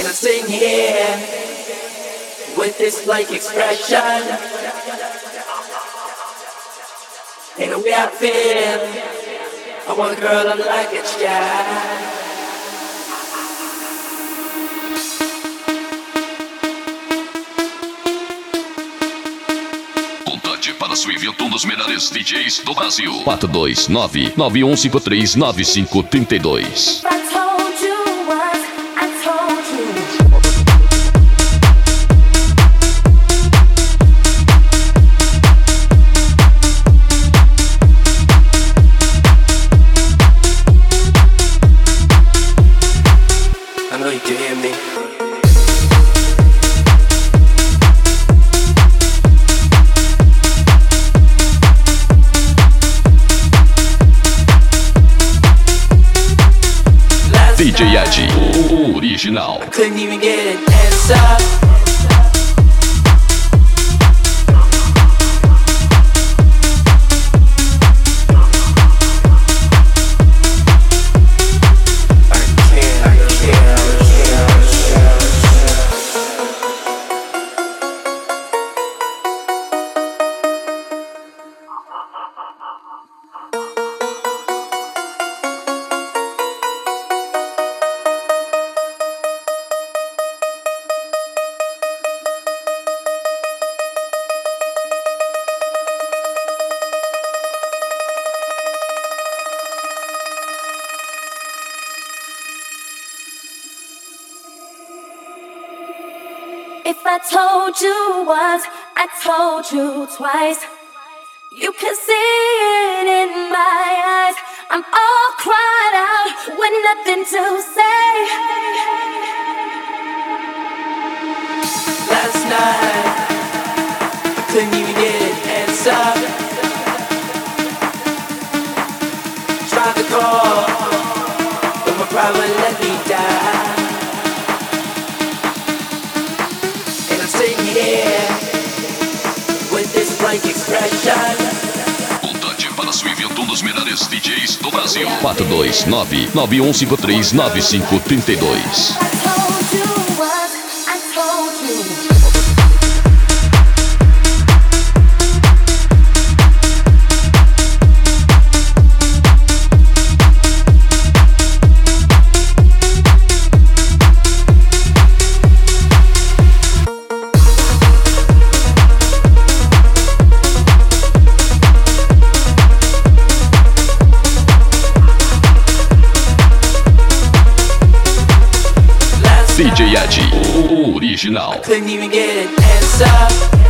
I sing here with this like expression. Ain't the way I feel. I want a girl I'm like a child. Para seu evento, um dos melhores DJs do Brasil. 429-9153-9532. I know you can hear me. DJ Ed, o original. I couldn't even get an answer. If I told you once, I told you twice. You can see it in my eyes. I'm all cried out with nothing to say. Last night I couldn't even get an answer. Tried to call, but my private let me die. With this blank expression. Contate para seu evento, um dos melhores DJs do Brasil. 429-9153-9532. DJ Ed, o original. I couldn't even get an answer.